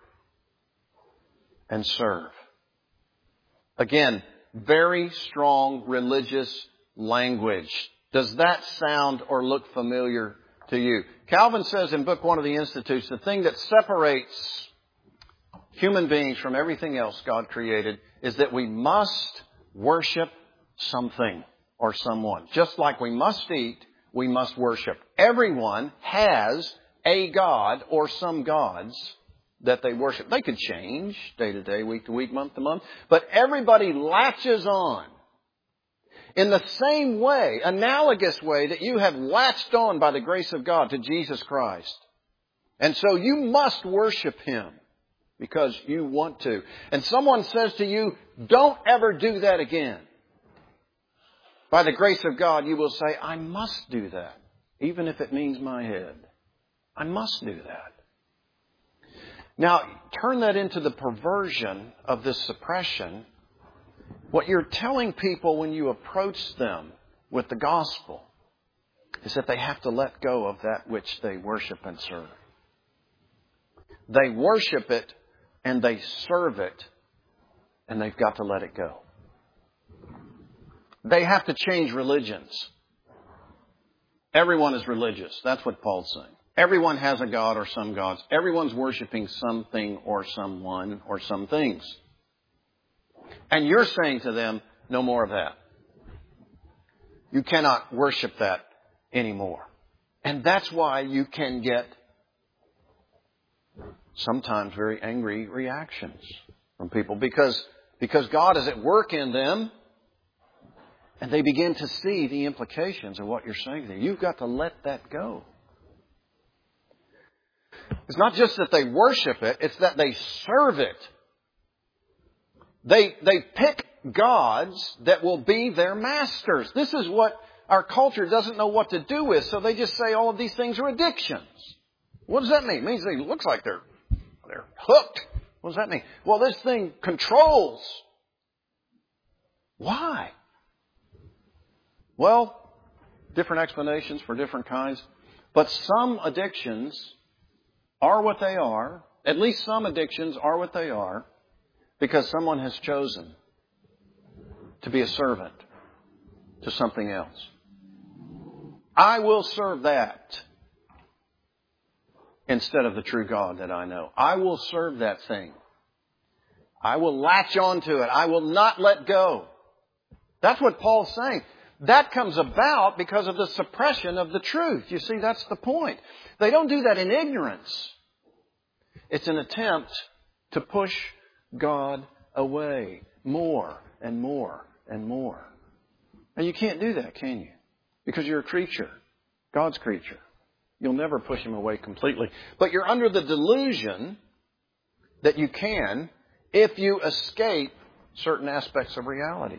and serve. Again, very strong religious language Does that sound or look familiar to you? Calvin says in Book One of the Institutes, the thing that separates human beings from everything else God created is that we must worship something or someone. Just like we must eat, we must worship. Everyone has a God or some gods that they worship. They could change day to day, week to week, month to month, but everybody latches on. In the same way, analogous way that you have latched on by the grace of God to Jesus Christ. And so you must worship Him because you want to. And someone says to you, don't ever do that again. By the grace of God, you will say, I must do that, even if it means my head. I must do that. Now, turn that into the perversion of this suppression. What you're telling people when you approach them with the gospel is that they have to let go of that which they worship and serve. They worship it and they serve it, and they've got to let it go. They have to change religions. Everyone is religious. That's what Paul's saying. Everyone has a God or some gods. Everyone's worshiping something or someone or some things. And you're saying to them, no more of that. You cannot worship that anymore. And that's why you can get sometimes very angry reactions from people. Because, because God is at work in them. And they begin to see the implications of what you're saying there. You've got to let that go. It's not just that they worship it, it's that they serve it. They, they pick gods that will be their masters. This is what our culture doesn't know what to do with, so they just say all of these things are addictions. What does that mean? It means it looks like they're, they're hooked. What does that mean? Well, this thing controls. Why? Well, different explanations for different kinds. But some addictions are what they are. At least some addictions are what they are because someone has chosen to be a servant to something else. I will serve that instead of the true God that I know. I will serve that thing. I will latch on to it. I will not let go. That's what Paul's saying. That comes about because of the suppression of the truth. You see, that's the point. They don't do that in ignorance. It's an attempt to push God away more and more and more. And you can't do that, can you? Because you're a creature. God's creature. You'll never push Him away completely. But you're under the delusion that you can if you escape certain aspects of reality.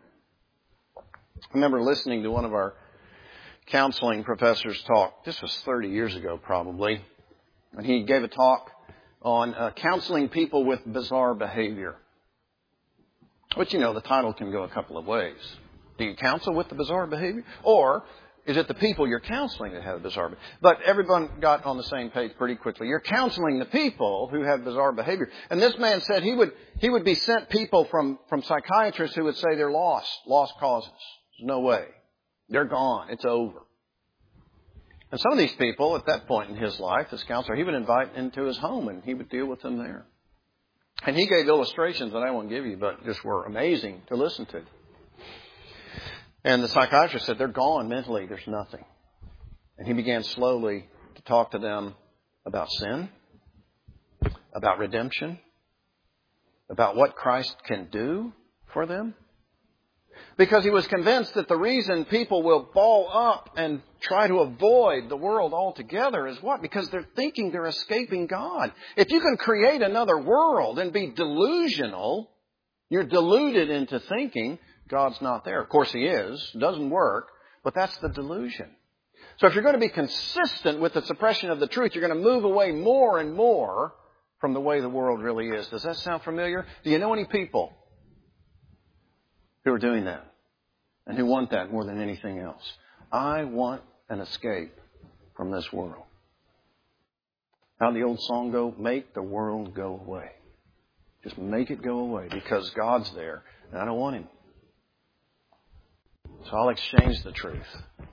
I remember listening to one of our counseling professors talk. This was thirty years ago probably. And he gave a talk on uh, counseling people with bizarre behavior. Which, you know, the title can go a couple of ways. Do you counsel with the bizarre behavior? Or is it the people you're counseling that have bizarre behavior? But everyone got on the same page pretty quickly. You're counseling the people who have bizarre behavior. And this man said he would he would be sent people from, from psychiatrists who would say they're lost, lost causes. There's no way. They're gone. It's over. And some of these people, at that point in his life, this counselor, he would invite into his home and he would deal with them there. And he gave illustrations that I won't give you, but just were amazing to listen to. And the psychiatrist said, they're gone mentally. There's nothing. And he began slowly to talk to them about sin, about redemption, about what Christ can do for them. Because he was convinced that the reason people will ball up and try to avoid the world altogether is what? Because they're thinking they're escaping God. If you can create another world and be delusional, you're deluded into thinking God's not there. Of course He is. It doesn't work. But that's the delusion. So if you're going to be consistent with the suppression of the truth, you're going to move away more and more from the way the world really is. Does that sound familiar? Do you know any people who are doing that and who want that more than anything else? I want an escape from this world. How'd the old song go? Make the world go away. Just make it go away because God's there and I don't want Him. So I'll exchange the truth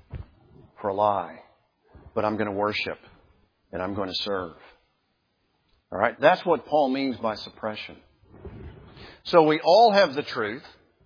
for a lie. But I'm going to worship and I'm going to serve. All right? That's what Paul means by suppression. So we all have the truth.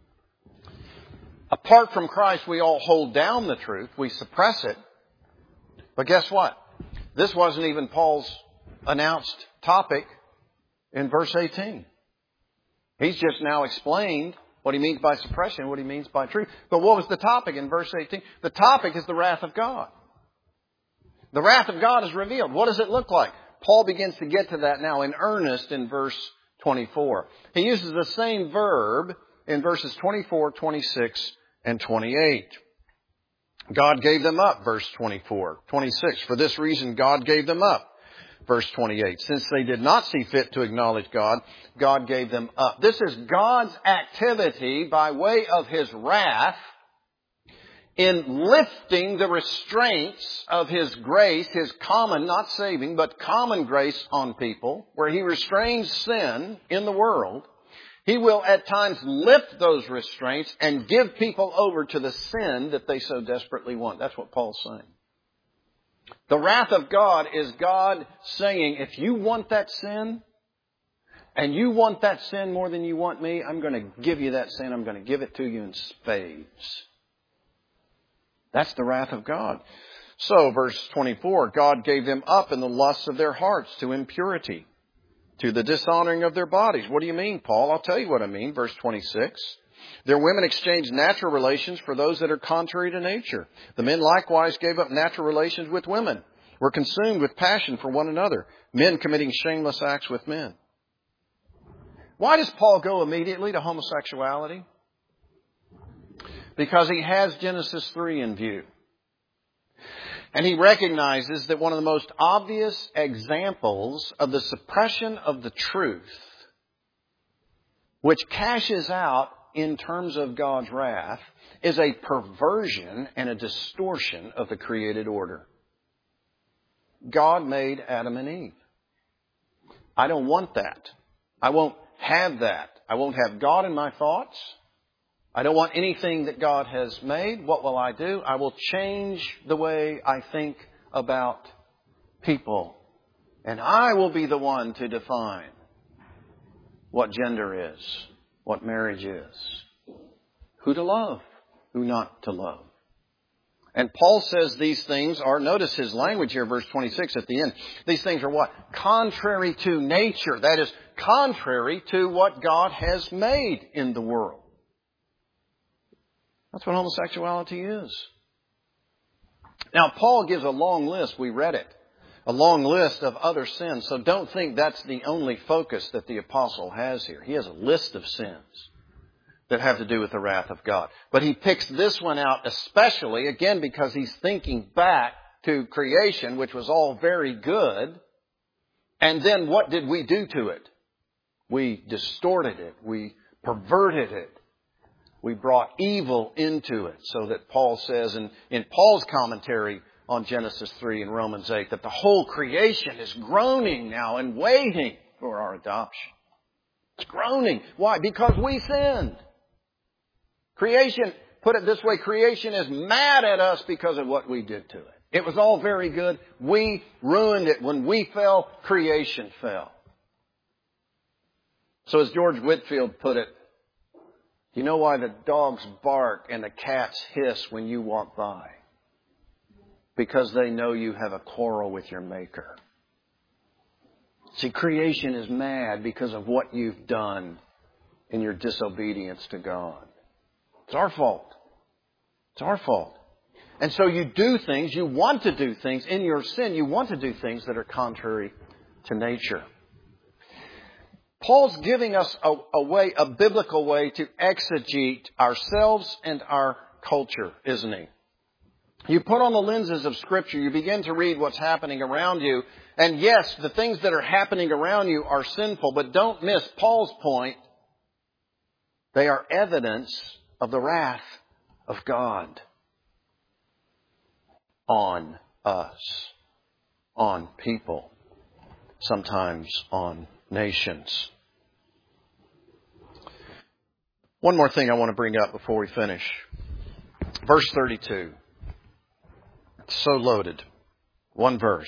Apart from Christ, we all hold down the truth. We suppress it. But guess what? This wasn't even Paul's announced topic in verse eighteen. He's just now explained what he means by suppression, what he means by truth. But what was the topic in verse eighteen? The topic is the wrath of God. The wrath of God is revealed. What does it look like? Paul begins to get to that now in earnest in verse twenty-four. He uses the same verb in verses twenty-four, twenty-six, and twenty-eight. God gave them up, verse twenty-four. twenty-six, for this reason God gave them up. Verse twenty-eight, since they did not see fit to acknowledge God, God gave them up. This is God's activity by way of His wrath in lifting the restraints of His grace, His common, not saving, but common grace on people, where He restrains sin in the world. He will at times lift those restraints and give people over to the sin that they so desperately want. That's what Paul's saying. The wrath of God is God saying, if you want that sin, and you want that sin more than you want me, I'm going to give you that sin. I'm going to give it to you in spades. That's the wrath of God. So, verse twenty-four, God gave them up in the lusts of their hearts to impurity, to the dishonoring of their bodies. What do you mean, Paul? I'll tell you what I mean. Verse twenty-six. Their women exchanged natural relations for those that are contrary to nature. The men likewise gave up natural relations with women, were consumed with passion for one another, men committing shameless acts with men. Why does Paul go immediately to homosexuality? Because he has Genesis three in view. And he recognizes that one of the most obvious examples of the suppression of the truth, which cashes out in terms of God's wrath, is a perversion and a distortion of the created order. God made Adam and Eve. I don't want that. I won't have that. I won't have God in my thoughts. I don't want anything that God has made. What will I do? I will change the way I think about people. And I will be the one to define what gender is, what marriage is, who to love, who not to love. And Paul says these things are, notice his language here, verse twenty-six at the end. These things are what? Contrary to nature. That is, contrary to what God has made in the world. That's what homosexuality is. Now, Paul gives a long list. We read it. A long list of other sins. So don't think that's the only focus that the apostle has here. He has a list of sins that have to do with the wrath of God. But he picks this one out especially, again, because he's thinking back to creation, which was all very good. And then what did we do to it? We distorted it. We perverted it. We brought evil into it, so that Paul says in, in Paul's commentary on Genesis three and Romans eight that the whole creation is groaning now and waiting for our adoption. It's groaning. Why? Because we sinned. Creation, put it this way, creation is mad at us because of what we did to it. It was all very good. We ruined it. When we fell, creation fell. So as George Whitefield put it, you know why the dogs bark and the cats hiss when you walk by? Because they know you have a quarrel with your Maker. See, creation is mad because of what you've done in your disobedience to God. It's our fault. It's our fault. And so you do things, you want to do things in your sin, you want to do things that are contrary to nature. Paul's giving us a, a way, a biblical way to exegete ourselves and our culture, isn't he? You put on the lenses of Scripture, you begin to read what's happening around you. And yes, the things that are happening around you are sinful, but don't miss Paul's point. They are evidence of the wrath of God on us, on people, sometimes on nations. One more thing I want to bring up before we finish. Verse thirty-two. It's so loaded. One verse.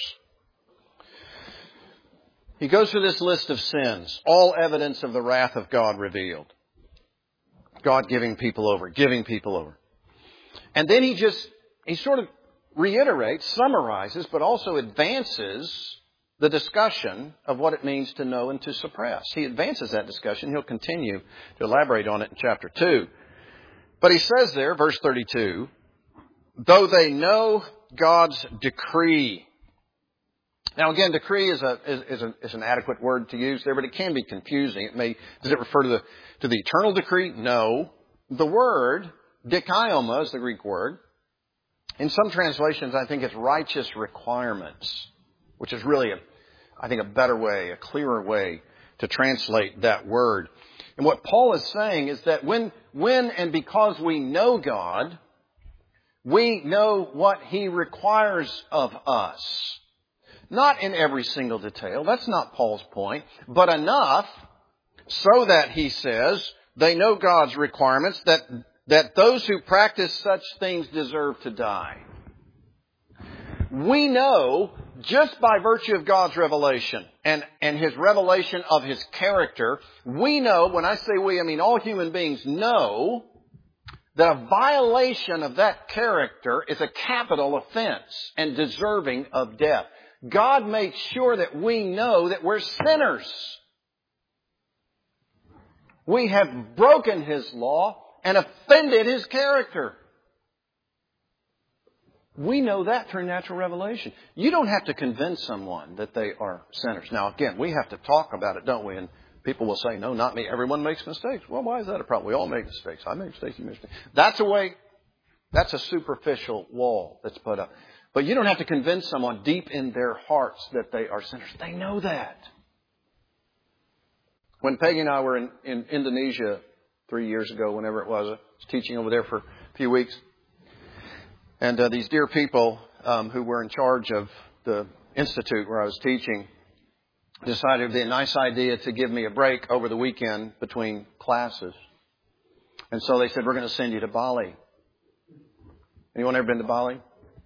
He goes through this list of sins, all evidence of the wrath of God revealed. God giving people over, giving people over. And then he just, he sort of reiterates, summarizes, but also advances the discussion of what it means to know and to suppress. He advances that discussion. He'll continue to elaborate on it in chapter two. But he says there, verse thirty-two, though they know God's decree. Now again, decree is a is, is, a, is an adequate word to use there, but it can be confusing. It may does it refer to the to the eternal decree? No. The word dikaioma is the Greek word. In some translations, I think it's righteous requirements, which is really, a, I think, a better way, a clearer way to translate that word. And what Paul is saying is that when, when and because we know God, we know what He requires of us. Not in every single detail. That's not Paul's point. But enough so that, he says, they know God's requirements, that that those who practice such things deserve to die. We know, just by virtue of God's revelation and, and His revelation of His character, we know, when I say we, I mean all human beings know, that a violation of that character is a capital offense and deserving of death. God makes sure that we know that we're sinners. We have broken His law and offended His character. We know that through natural revelation. You don't have to convince someone that they are sinners. Now, again, we have to talk about it, don't we? And people will say, no, not me. Everyone makes mistakes. Well, why is that a problem? We all make mistakes. I make mistakes, you make mistakes. That's a way, that's a superficial wall that's put up. But you don't have to convince someone deep in their hearts that they are sinners. They know that. When Peggy and I were in, in Indonesia three years ago, whenever it was, I was teaching over there for a few weeks. And uh, these dear people um, who were in charge of the institute where I was teaching decided it would be a nice idea to give me a break over the weekend between classes. And so they said, we're going to send you to Bali. Anyone ever been to Bali?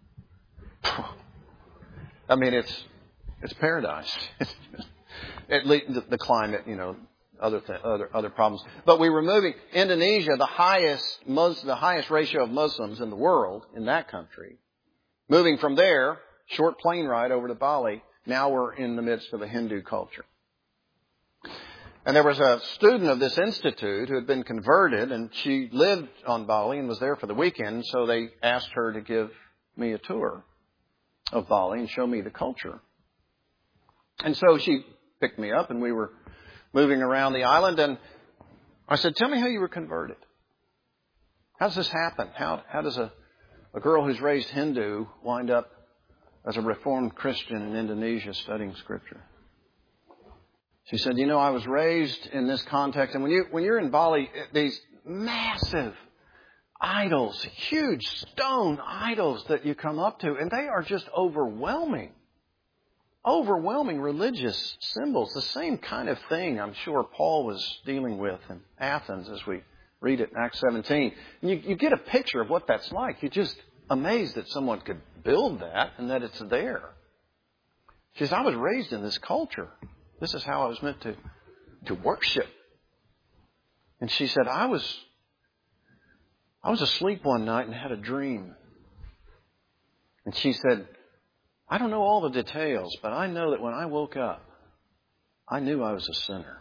I mean, it's it's paradise. At least the, the climate, you know, other th- other other problems. But we were moving Indonesia, the highest Mus- the highest ratio of Muslims in the world in that country. Moving from there, short plane ride over to Bali. Now we're in the midst of a Hindu culture. And there was a student of this institute who had been converted, and she lived on Bali and was there for the weekend. So they asked her to give me a tour of Bali and show me the culture. And so she picked me up and we were moving around the island, and I said, tell me how you were converted. How does this happen? How how does a, a girl who's raised Hindu wind up as a Reformed Christian in Indonesia studying Scripture? She said, you know, I was raised in this context, and when you when you're in Bali, these massive idols, huge stone idols that you come up to, and they are just overwhelming. Overwhelming religious symbols. The same kind of thing I'm sure Paul was dealing with in Athens as we read it in Acts seventeen. And you, you get a picture of what that's like. You're just amazed that someone could build that and that it's there. She says, I was raised in this culture. This is how I was meant to, to worship. And she said, I was I was asleep one night and had a dream. And she said, I don't know all the details, but I know that when I woke up, I knew I was a sinner.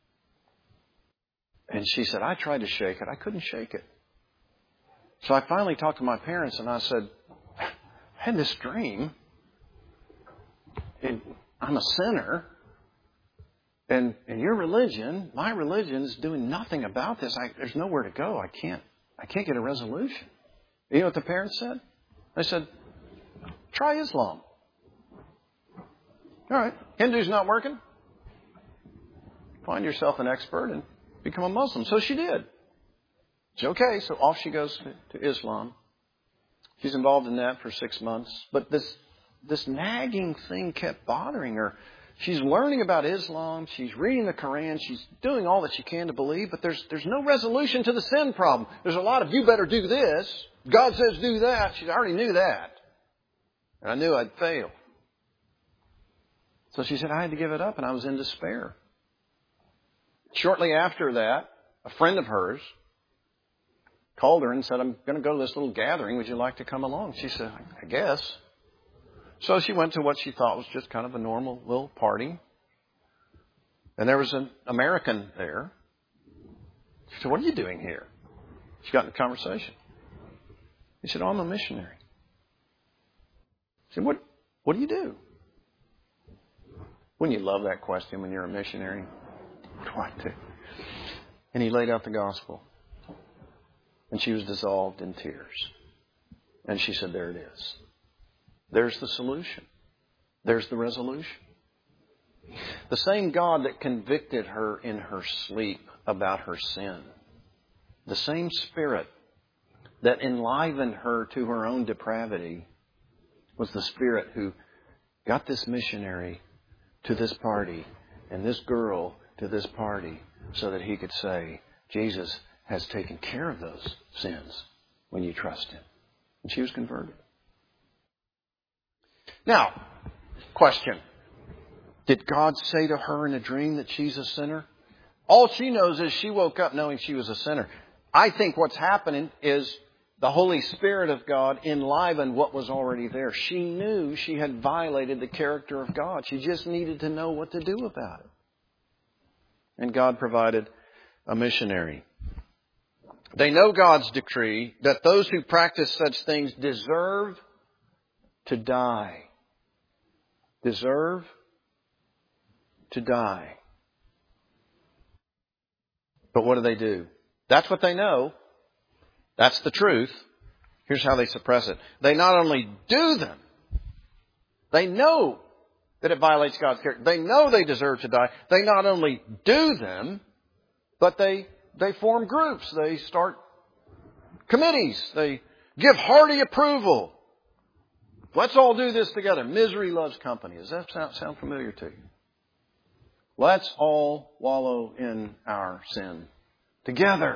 And she said, I tried to shake it. I couldn't shake it. So I finally talked to my parents and I said, I had this dream. And I'm a sinner. And, and your religion, my religion, is doing nothing about this. I, there's nowhere to go. I can't, I can't get a resolution. You know what the parents said? They said, try Islam. All right, Hindu's not working. Find yourself an expert and become a Muslim. So she did. She's okay, so off she goes to, to Islam. She's involved in that for six months. But this this nagging thing kept bothering her. She's learning about Islam. She's reading the Quran. She's doing all that she can to believe. But there's there's no resolution to the sin problem. There's a lot of, you better do this. God says do that. She already knew that. And I knew I'd fail. So she said, I had to give it up, and I was in despair. Shortly after that, a friend of hers called her and said, I'm going to go to this little gathering. Would you like to come along? She said, I guess. So she went to what she thought was just kind of a normal little party. And there was an American there. She said, what are you doing here? She got in a conversation. He said, oh, I'm a missionary. She said, what, what do you do? Wouldn't you love that question when you're a missionary? What do I do? And he laid out the gospel. And she was dissolved in tears. And she said, there it is. There's the solution. There's the resolution. The same God that convicted her in her sleep about her sin, the same Spirit that enlivened her to her own depravity, was the Spirit who got this missionary to this party and this girl to this party so that he could say, Jesus has taken care of those sins when you trust Him. And she was converted. Now, question. Did God say to her in a dream that she's a sinner? All she knows is she woke up knowing she was a sinner. I think what's happening is the Holy Spirit of God enlivened what was already there. She knew she had violated the character of God. She just needed to know what to do about it. And God provided a missionary. They know God's decree that those who practice such things deserve to die. Deserve to die. But what do they do? That's what they know. That's the truth. Here's how they suppress it. They not only do them, they know that it violates God's character. They know they deserve to die. They not only do them, but they they form groups. They start committees. They give hearty approval. Let's all do this together. Misery loves company. Does that sound, sound familiar to you? Let's all wallow in our sin together.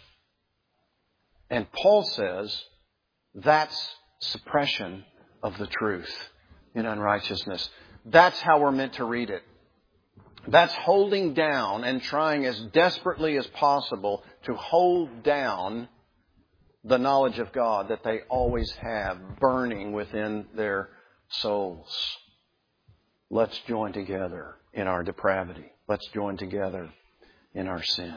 And Paul says that's suppression of the truth in unrighteousness. That's how we're meant to read it. That's holding down and trying as desperately as possible to hold down the knowledge of God that they always have burning within their souls. Let's join together in our depravity. Let's join together in our sin.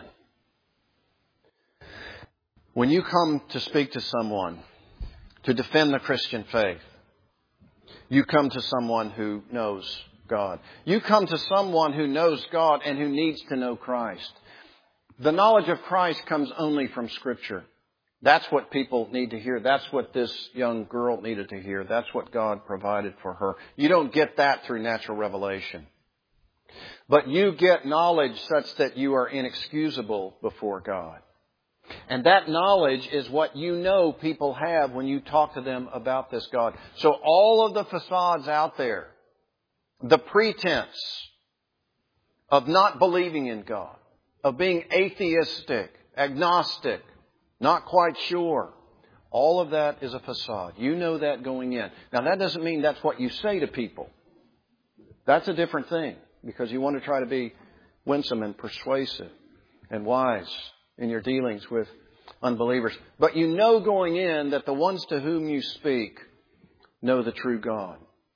When you come to speak to someone to defend the Christian faith, you come to someone who knows God. You come to someone who knows God and who needs to know Christ. The knowledge of Christ comes only from Scripture. That's what people need to hear. That's what this young girl needed to hear. That's what God provided for her. You don't get that through natural revelation. But you get knowledge such that you are inexcusable before God. And that knowledge is what you know people have when you talk to them about this God. So all of the facades out there, the pretense of not believing in God, of being atheistic, agnostic, not quite sure, all of that is a facade. You know that going in. Now that doesn't mean that's what you say to people. That's a different thing, because you want to try to be winsome and persuasive and wise in your dealings with unbelievers. But you know going in that the ones to whom you speak know the true God.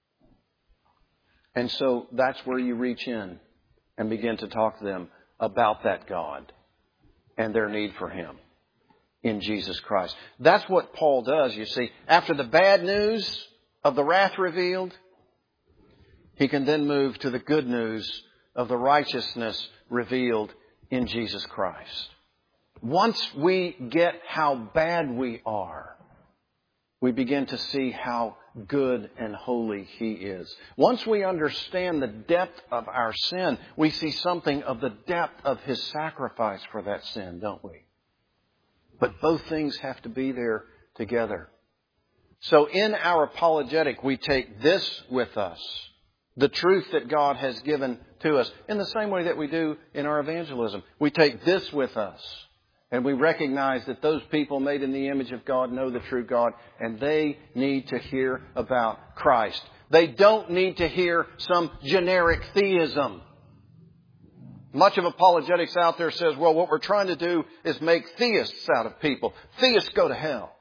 And so that's where you reach in and begin to talk to them about that God and their need for Him in Jesus Christ. That's what Paul does, you see. After the bad news of the wrath revealed, he can then move to the good news of the righteousness revealed in Jesus Christ. Once we get how bad we are, we begin to see how good and holy He is. Once we understand the depth of our sin, we see something of the depth of His sacrifice for that sin, don't we? But both things have to be there together. So in our apologetic, we take this with us, the truth that God has given to us, in the same way that we do in our evangelism. We take this with us. And we recognize that those people made in the image of God know the true God, and they need to hear about Christ. They don't need to hear some generic theism. Much of apologetics out there says, well, what we're trying to do is make theists out of people. Theists go to hell.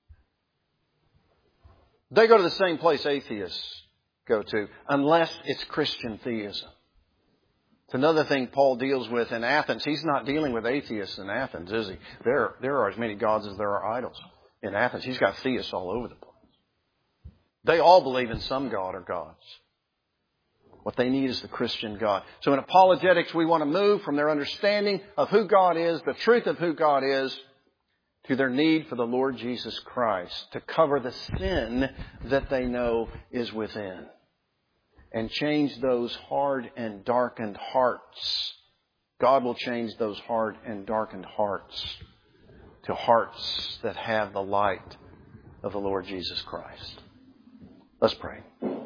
They go to the same place atheists go to, unless it's Christian theism. It's another thing Paul deals with in Athens. He's not dealing with atheists in Athens, is he? There, there are as many gods as there are idols in Athens. He's got theists all over the place. They all believe in some god or gods. What they need is the Christian God. So in apologetics, we want to move from their understanding of who God is, the truth of who God is, to their need for the Lord Jesus Christ to cover the sin that they know is within. And change those hard and darkened hearts. God will change those hard and darkened hearts to hearts that have the light of the Lord Jesus Christ. Let's pray.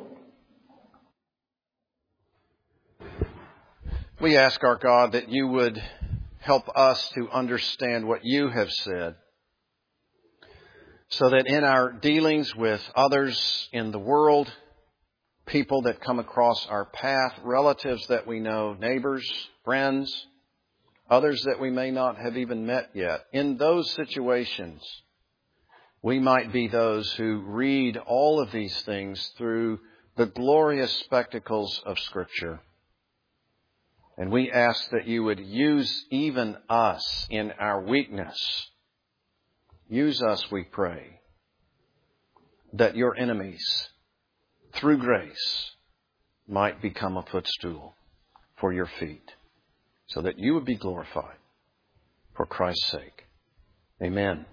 We ask our God that you would help us to understand what you have said, so that in our dealings with others in the world, people that come across our path, relatives that we know, neighbors, friends, others that we may not have even met yet, in those situations, we might be those who read all of these things through the glorious spectacles of Scripture. And we ask that you would use even us in our weakness. Use us, we pray, that your enemies, through grace, might become a footstool for your feet, so that you would be glorified for Christ's sake. Amen.